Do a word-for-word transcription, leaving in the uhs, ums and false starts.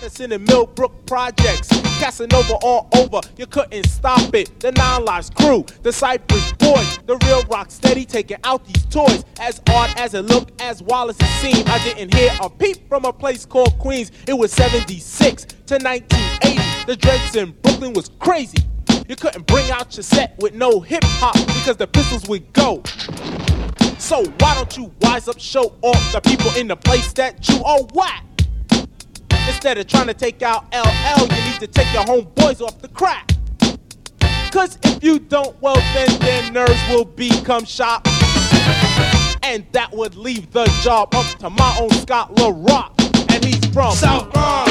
Madison and Millbrook projects, Casanova all over, you couldn't stop it. The Nine Lives crew, the Cypress boys, the real rock steady taking out these toys. As odd as it looked, as wild as it seemed, I didn't hear a peep from a place called Queens. It was seventy-six to nineteen eighty, the dreads in Brooklyn was crazy. You couldn't bring out your set with no hip-hop because the pistols would go. So why don't you wise up, show off the people in the place that you are whack? Instead of trying to take out L L, you need to take your homeboys off the crack. Cause if you don't, well then their nerves will become shot. And that would leave the job up to my own Scott LaRock. And he's from South Bronx.